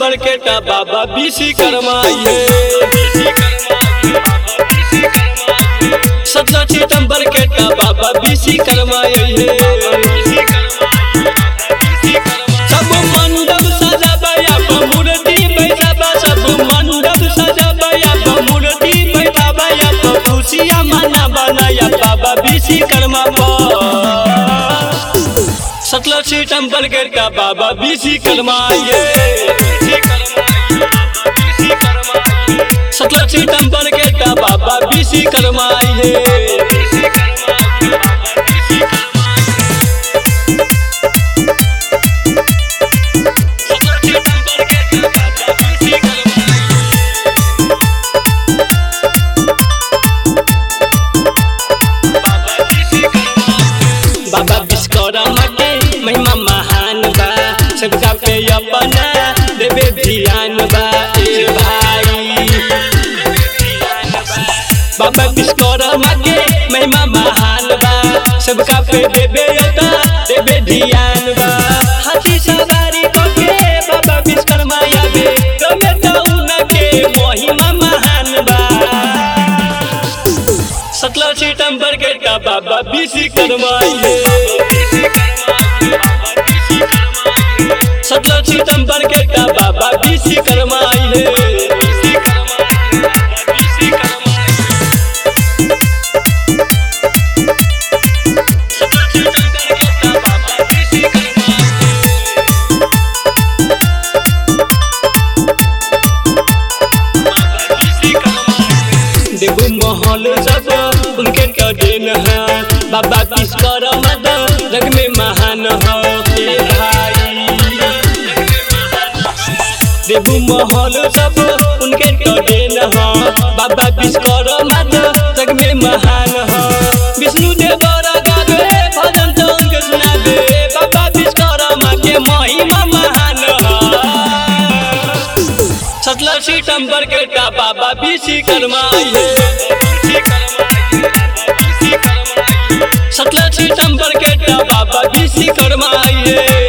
सितंबर के टा बाबा विश्वकर्मा ये 17 सितंबर के टा बाबा विश्वकर्मा ये सब मंडप सजाबया मूर्ति बैठाबा सब मंडप सजाबया मूर्ति बैठाबया खुशियां मना बनाया बाबा विश्वकर्मा 17 सितंबर के टा बाबा विश्वकर्मा ये 17 सितंबर के टा बाबा विश्वकर्मा ये बाबा विश्वकर्मा के महिमा महान बा सबका पे अपना देवे ध्यान बा ए भाई बाबा विश्वकर्मा के महिमा महान बा सबका पे देवे ध्यान बा हाथी सवारी करके बाबा विश्वकर्मा आवे तमे तो उनके महिमा महान बा 17 सितंबर के टा बाबा विश्वकर्मा ये 17 सितंबर के टा बाबा विश्वकर्मा ये देवो महल सब उनके देन है बाबा विश्वकर्मा जग में महान है भाई देवो महल सब उनके देन है बाबा विश्वकर्मा जग में महान है विष्णु देव गावे भजन तो उनके सुनावे बाबा विश्वकर्मा के महिमा महान है 17 सितंबर के टा बाबा विश्वकर्मा ये 17 सितंबर के टा बाबा विश्वकर्मा ये